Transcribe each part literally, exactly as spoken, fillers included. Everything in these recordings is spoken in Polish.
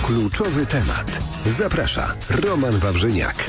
Kluczowy temat. Zaprasza Roman Wawrzyniak.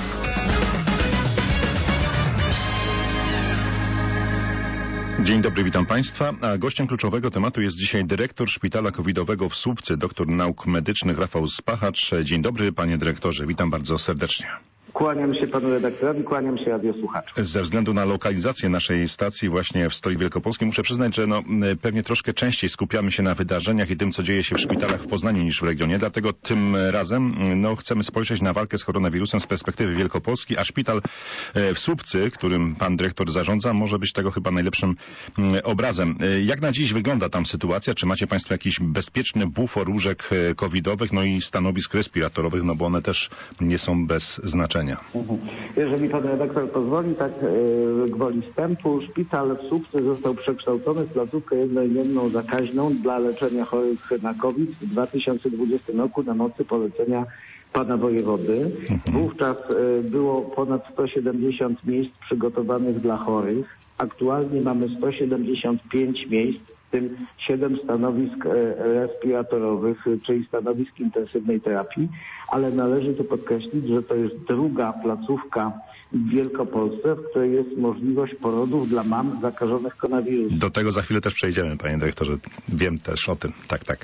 Dzień dobry, witam Państwa. A gościem kluczowego tematu jest dzisiaj dyrektor szpitala covidowego w Słupcy, doktor nauk medycznych Rafał Spachacz. Dzień dobry, panie dyrektorze, witam bardzo serdecznie. Kłaniam się panu redaktorowi, kłaniam się radiosłuchaczom. Ze względu na lokalizację naszej stacji właśnie w Stolicy Wielkopolskiej muszę przyznać, że no, pewnie troszkę częściej skupiamy się na wydarzeniach i tym, co dzieje się w szpitalach w Poznaniu niż w regionie. Dlatego tym razem no, chcemy spojrzeć na walkę z koronawirusem z perspektywy Wielkopolski, a szpital w Słupcy, którym pan dyrektor zarządza, może być tego chyba najlepszym obrazem. Jak na dziś wygląda tam sytuacja? Czy macie państwo jakiś bezpieczny bufor łóżek covidowych, no i stanowisk respiratorowych, no bo one też nie są bez znaczenia? Jeżeli pan redaktor pozwoli, tak yy, gwoli wstępu, szpital w Słupcy został przekształcony w placówkę jednoimienną zakaźną dla leczenia chorych na COVID w dwa tysiące dwudziestym roku na mocy polecenia pana wojewody. Mhm. Wówczas yy, było ponad sto siedemdziesiąt miejsc przygotowanych dla chorych. Aktualnie mamy sto siedemdziesiąt pięć miejsc, w tym siedem stanowisk respiratorowych, czyli stanowisk intensywnej terapii, ale należy tu podkreślić, że to jest druga placówka w Wielkopolsce, w której jest możliwość porodów dla mam zakażonych koronawirusem. Do tego za chwilę też przejdziemy, panie dyrektorze. Wiem też o tym. Tak, tak.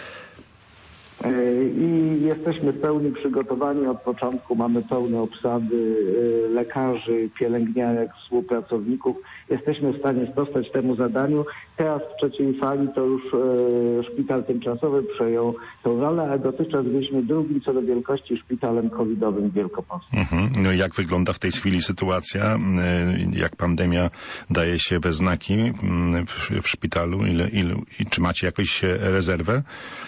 I jesteśmy w pełni przygotowani od początku. Mamy pełne obsady lekarzy, pielęgniarek, współpracowników. Jesteśmy w stanie sprostać temu zadaniu. Teraz w trzeciej fali to już szpital tymczasowy przejął tą rolę, ale dotychczas byliśmy drugim co do wielkości szpitalem covidowym w Wielkopolsce. Mhm. No jak wygląda w tej chwili sytuacja? Jak pandemia daje się we znaki w, w szpitalu? Ile, ile, czy macie jakąś rezerwę?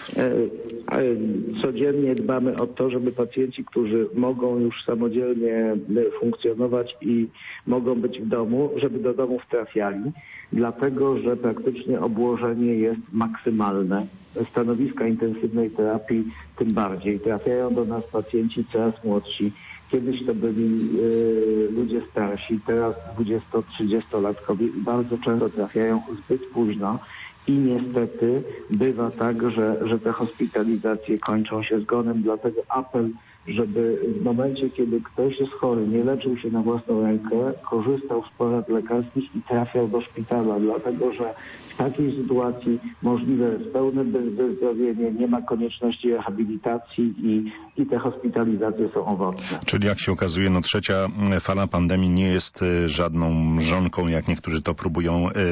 Codziennie dbamy o to, żeby pacjenci, którzy mogą już samodzielnie funkcjonować i mogą być w domu, żeby do domów trafiali, dlatego że praktycznie obłożenie jest maksymalne. Stanowiska intensywnej terapii tym bardziej. Trafiają do nas pacjenci coraz młodsi. Kiedyś to byli y, ludzie starsi, teraz dwudziesto-trzydziestolatkowie i bardzo często trafiają zbyt późno. I niestety bywa tak, że, że te hospitalizacje kończą się zgonem, dlatego apel, żeby w momencie, kiedy ktoś jest chory, nie leczył się na własną rękę, korzystał z porad lekarskich i trafiał do szpitala, dlatego że w takiej sytuacji możliwe jest pełne wyzdrowienie, nie ma konieczności rehabilitacji i, i te hospitalizacje są owocne. Czyli jak się okazuje, no trzecia fala pandemii nie jest żadną mrzonką, jak niektórzy to próbują y, y,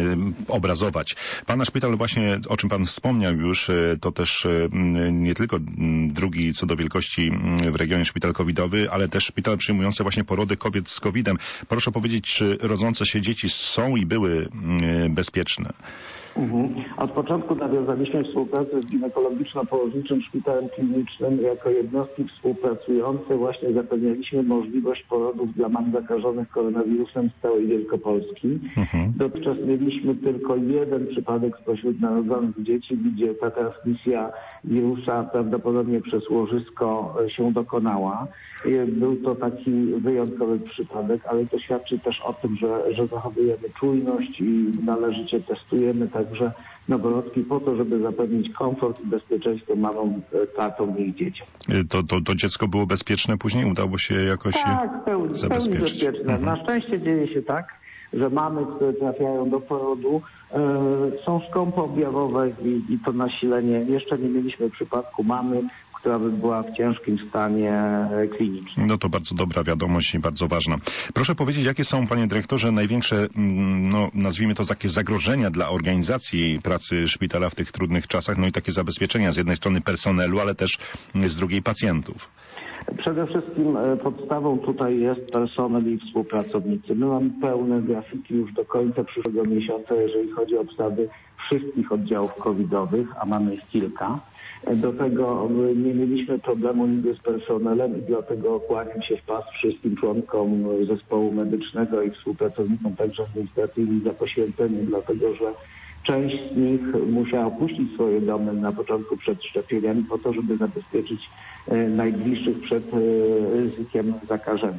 obrazować. Pana szpital właśnie, o czym pan wspomniał już, to też y, nie tylko drugi co do wielkości w regionie szpital covidowy, ale też szpital przyjmujący właśnie porody kobiet z kowidem. Proszę powiedzieć, czy rodzące się dzieci są i były y, bezpieczne? Mhm. Od początku nawiązaliśmy współpracę z ginekologiczno-położniczym szpitalem klinicznym. Jako jednostki współpracujące właśnie zapewnialiśmy możliwość porodów dla mam zakażonych koronawirusem z całej Wielkopolski. Mhm. Dotychczas mieliśmy tylko jeden przypadek spośród narodzonych dzieci, gdzie ta transmisja wirusa prawdopodobnie przez łożysko się dokonała. Był to taki wyjątkowy przypadek, ale to świadczy też o tym, że, że zachowujemy czujność i należycie testujemy także noworodki po to, żeby zapewnić komfort i bezpieczeństwo mamom, tatom i ich dzieciom. To, to, to dziecko było bezpieczne później? Udało się jakoś tak, pełni, zabezpieczyć? Pełni bezpieczne. Mhm. Na szczęście dzieje się tak, że mamy, które trafiają do porodu, e, są skąpo objawowe i, i to nasilenie. Jeszcze nie mieliśmy przypadku mamy, która by była w ciężkim stanie klinicznym. No to bardzo dobra wiadomość i bardzo ważna. Proszę powiedzieć, jakie są, panie dyrektorze, największe, no nazwijmy to takie zagrożenia dla organizacji pracy szpitala w tych trudnych czasach, no i takie zabezpieczenia z jednej strony personelu, ale też z drugiej pacjentów? Przede wszystkim podstawą tutaj jest personel i współpracownicy. My mamy pełne grafiki już do końca przyszłego miesiąca, jeżeli chodzi o obsady wszystkich oddziałów covidowych, a mamy ich kilka. Do tego nie mieliśmy problemu nigdy z personelem i dlatego kłaniam się w pas wszystkim członkom zespołu medycznego i współpracownikom także administracyjnym za poświęcenie, dlatego że część z nich musiała opuścić swoje domy na początku przed szczepieniami po to, żeby zabezpieczyć najbliższych przed ryzykiem zakażenia.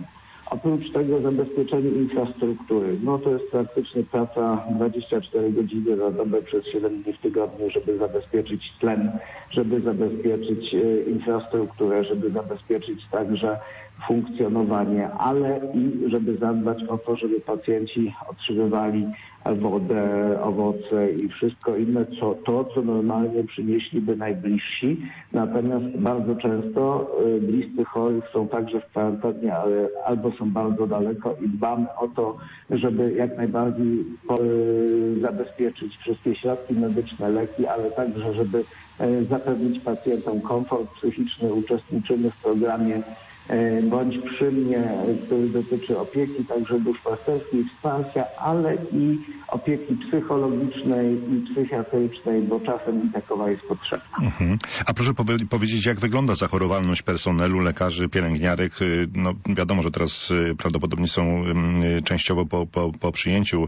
Oprócz tego zabezpieczenie infrastruktury. No to jest praktycznie praca dwadzieścia cztery godziny na dobę przez siedem dni w tygodniu, żeby zabezpieczyć tlen, żeby zabezpieczyć infrastrukturę, żeby zabezpieczyć także funkcjonowanie, ale i żeby zadbać o to, żeby pacjenci otrzymywali wodę, owoce i wszystko inne, co, to, co normalnie przynieśliby najbliżsi. Natomiast bardzo często y, bliscy chorych są także w kwarantannie, ale albo są bardzo daleko i dbamy o to, żeby jak najbardziej y, zabezpieczyć wszystkie środki medyczne, leki, ale także, żeby y, zapewnić pacjentom komfort psychiczny. Uczestniczymy w programie Bądź przy mnie, który dotyczy opieki także duszpasterskiej, wsparcia, ale i opieki psychologicznej i psychiatrycznej, bo czasem i takowa jest potrzebna. Mhm. A proszę powie- powiedzieć, jak wygląda zachorowalność personelu, lekarzy, pielęgniarek? No wiadomo, że teraz prawdopodobnie są częściowo po, po, po przyjęciu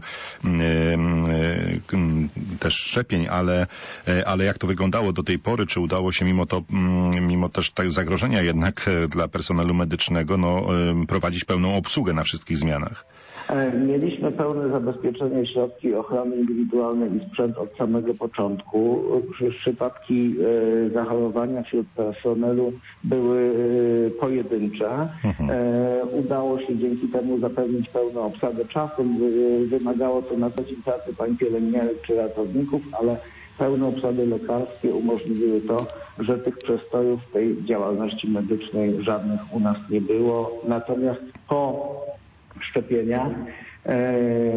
też szczepień, ale, ale jak to wyglądało do tej pory? Czy udało się mimo to, mimo też tak zagrożenia jednak dla personelu medycznego, no, prowadzić pełną obsługę na wszystkich zmianach? Mieliśmy pełne zabezpieczenie, środki ochrony indywidualnej i sprzęt od samego początku. Przypadki zachorowania wśród personelu były pojedyncze. Mhm. Udało się dzięki temu zapewnić pełną obsadę. Czasem wymagało to na co dzień pracy pań pielęgniarek czy ratowników, ale pełne obsady lekarskie umożliwiły to, że tych przestojów w tej działalności medycznej żadnych u nas nie było. Natomiast po szczepieniach e,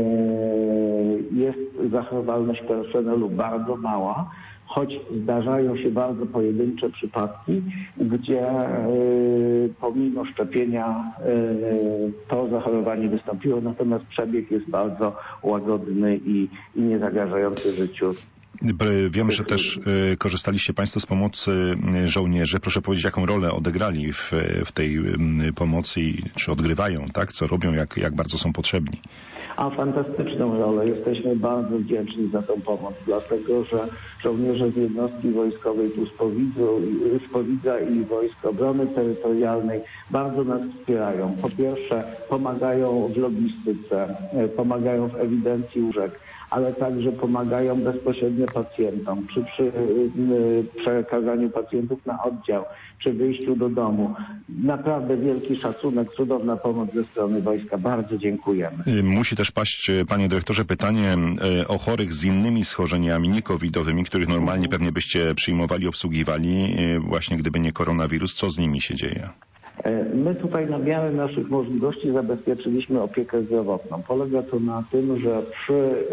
jest zachorowalność personelu bardzo mała, choć zdarzają się bardzo pojedyncze przypadki, gdzie e, pomimo szczepienia e, to zachorowanie wystąpiło, natomiast przebieg jest bardzo łagodny i, i nie zagrażający życiu. Wiem, że też y, korzystaliście Państwo z pomocy żołnierzy. Proszę powiedzieć, jaką rolę odegrali w, w tej y, pomocy i czy odgrywają, tak? Co robią, jak, jak bardzo są potrzebni? A fantastyczną rolę. Jesteśmy bardzo wdzięczni za tą pomoc, dlatego że żołnierze z jednostki wojskowej tu z Powidzu, z Powidza i Wojsk Obrony Terytorialnej bardzo nas wspierają. Po pierwsze pomagają w logistyce, pomagają w ewidencji łóżek, ale także pomagają bezpośrednio pacjentom przy, przy przekazaniu pacjentów na oddział, przy wyjściu do domu. Naprawdę wielki szacunek, cudowna pomoc ze strony wojska. Bardzo dziękujemy. Musi też paść, panie dyrektorze, pytanie o chorych z innymi schorzeniami, nie covidowymi, których normalnie pewnie byście przyjmowali, obsługiwali, właśnie gdyby nie koronawirus. Co z nimi się dzieje? My tutaj na miarę naszych możliwości zabezpieczyliśmy opiekę zdrowotną. Polega to na tym, że przy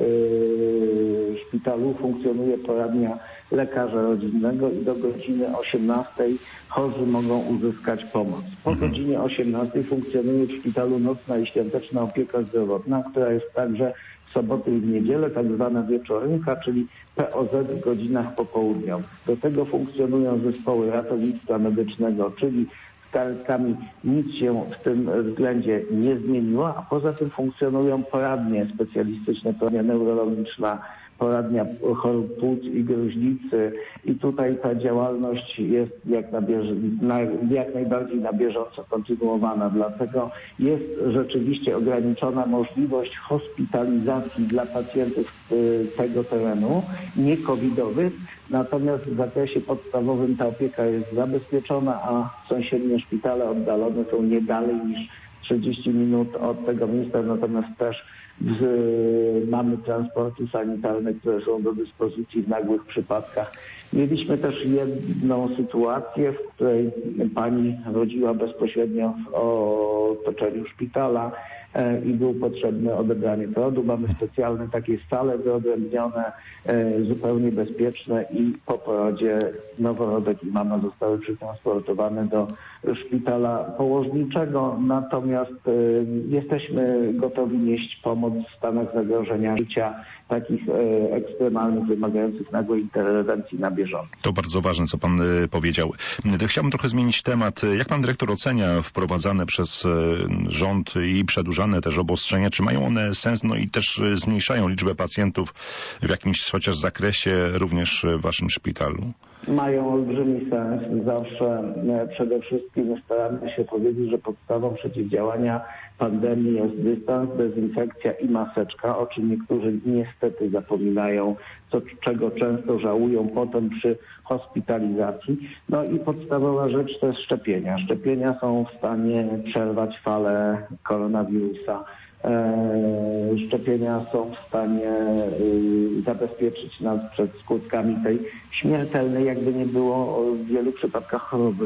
yy, szpitalu funkcjonuje poradnia lekarza rodzinnego i do godziny osiemnastej chorzy mogą uzyskać pomoc. Po godzinie osiemnastej funkcjonuje w szpitalu nocna i świąteczna opieka zdrowotna, która jest także w soboty i w niedzielę, tak zwana wieczorynka, czyli P O Z w godzinach popołudniowych. Do tego funkcjonują zespoły ratownictwa medycznego, czyli z karetkami nic się w tym względzie nie zmieniło, a poza tym funkcjonują poradnie specjalistyczne, poradnia neurologiczna, poradnia chorób płuc i gruźlicy i tutaj ta działalność jest jak, na bież, na, jak najbardziej na bieżąco kontynuowana. Dlatego jest rzeczywiście ograniczona możliwość hospitalizacji dla pacjentów tego terenu, nie covidowych, natomiast w zakresie podstawowym ta opieka jest zabezpieczona, a sąsiednie szpitale oddalone są nie dalej niż trzydzieści minut od tego miejsca, natomiast też w, mamy transporty sanitarne, które są do dyspozycji w nagłych przypadkach. Mieliśmy też jedną sytuację, w której pani rodziła bezpośrednio w otoczeniu szpitala i był potrzebne odebranie porodu. Mamy specjalne takie sale wyodrębnione, zupełnie bezpieczne i po porodzie noworodek i mama zostały przetransportowane do szpitala położniczego. Natomiast jesteśmy gotowi nieść pomoc w stanach zagrożenia życia, takich ekstremalnych, wymagających nagłej interwencji na bieżąco. To bardzo ważne, co pan powiedział. Chciałbym trochę zmienić temat. Jak pan dyrektor ocenia wprowadzane przez rząd i przedłużane też obostrzenia? Czy mają one sens, no i też zmniejszają liczbę pacjentów w jakimś chociaż zakresie również w waszym szpitalu? Mają olbrzymi sens. Zawsze przede wszystkim staramy się powiedzieć, że podstawą przeciwdziałania pandemii jest dystans, dezynfekcja i maseczka, o czym niektórzy niestety zapominają, co, czego często żałują potem przy hospitalizacji. No i podstawowa rzecz to jest szczepienia. Szczepienia są w stanie przerwać falę koronawirusa. Szczepienia są w stanie zabezpieczyć nas przed skutkami tej śmiertelnej, jakby nie było, w wielu przypadkach choroby.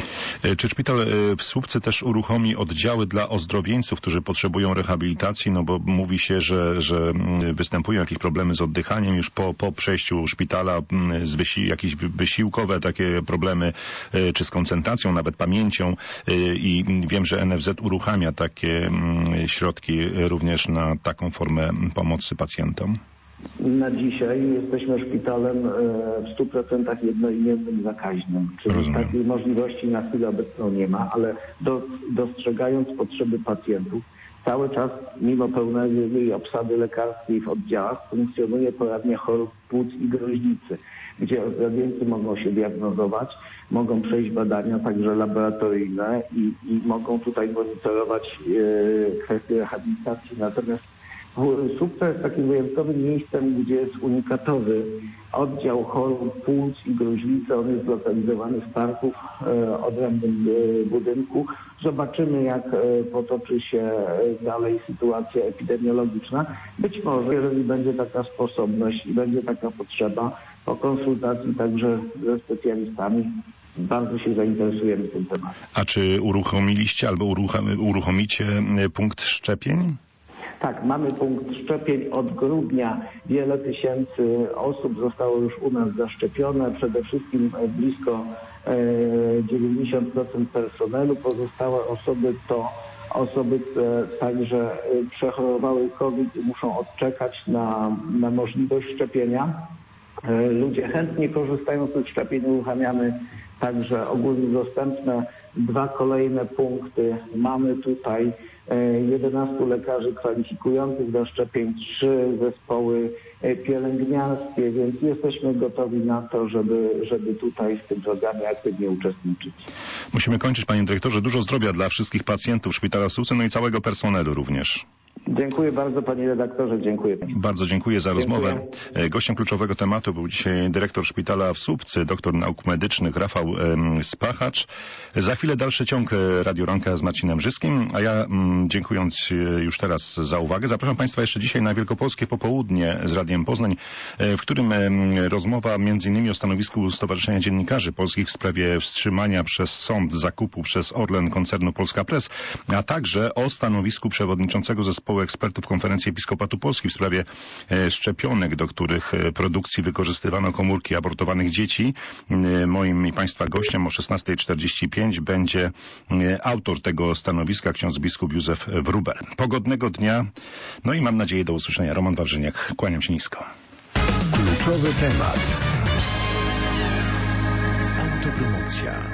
Czy szpital w Słupcy też uruchomi oddziały dla ozdrowieńców, którzy potrzebują rehabilitacji? No bo mówi się, że, że występują jakieś problemy z oddychaniem już po, po przejściu szpitala, z wysi- jakieś wysiłkowe takie problemy, czy z koncentracją, nawet pamięcią. I wiem, że N F Z uruchamia takie środki również na taką formę pomocy pacjentom. Na dzisiaj jesteśmy szpitalem w stu procentach jednoimiennym zakaźnym, czyli Rozumiem. Takiej możliwości na chwilę obecną nie ma, ale do, dostrzegając potrzeby pacjentów, cały czas mimo pełnej obsady lekarskiej w oddziałach funkcjonuje poradnia chorób płuc i gruźlicy, gdzie ozdrowieńcy mogą się diagnozować, mogą przejść badania także laboratoryjne i, i mogą tutaj monitorować e, kwestie rehabilitacji. Natomiast Słupca jest takim wyjątkowym miejscem, gdzie jest unikatowy oddział chorób płuc i gruźlicy. On jest zlokalizowany w parku w e, odrębnym e, budynku. Zobaczymy, jak e, potoczy się dalej sytuacja epidemiologiczna. Być może, jeżeli będzie taka sposobność i będzie taka potrzeba, po konsultacji także ze specjalistami, bardzo się zainteresujemy tym tematem. A czy uruchomiliście albo uruchom- uruchomicie punkt szczepień? Tak, mamy punkt szczepień. Od grudnia wiele tysięcy osób zostało już u nas zaszczepione. Przede wszystkim blisko dziewięćdziesiąt procent personelu. Pozostałe osoby to osoby, które także przechorowały COVID i muszą odczekać na, na możliwość szczepienia. Ludzie chętnie korzystają z tych szczepień. Uruchamiamy także ogólnodostępne dwa kolejne punkty. Mamy tutaj jedenastu lekarzy kwalifikujących do szczepień, trzy zespoły pielęgniarskie, więc jesteśmy gotowi na to, żeby, żeby tutaj w tym programie aktywnie uczestniczyć. Musimy kończyć, panie dyrektorze. Dużo zdrowia dla wszystkich pacjentów szpitala w Słupcy, no i całego personelu również. Dziękuję bardzo, panie redaktorze. Dziękuję. Bardzo dziękuję za Dziękuję. rozmowę. Gościem kluczowego tematu był dzisiaj dyrektor szpitala w Słupcy, doktor nauk medycznych Rafał em, Spachacz. Za chwilę dalszy ciąg Radioranka z Marcinem Brzyskim, a ja m, dziękując już teraz za uwagę, zapraszam państwa jeszcze dzisiaj na Wielkopolskie Popołudnie z Radiem Poznań, w którym em, rozmowa między innymi o stanowisku Stowarzyszenia Dziennikarzy Polskich w sprawie wstrzymania przez sąd zakupu przez Orlen koncernu Polska Press, a także o stanowisku przewodniczącego zespołu ekspertów Konferencji Episkopatu Polski w sprawie e, szczepionek, do których e, produkcji wykorzystywano komórki abortowanych dzieci. E, moim i państwa gościem o szesnasta czterdzieści pięć będzie e, autor tego stanowiska, ksiądz biskup Józef Wróbel. Pogodnego dnia, no i mam nadzieję do usłyszenia. Roman Wawrzyniak, kłaniam się nisko. Kluczowy temat. Autopromocja.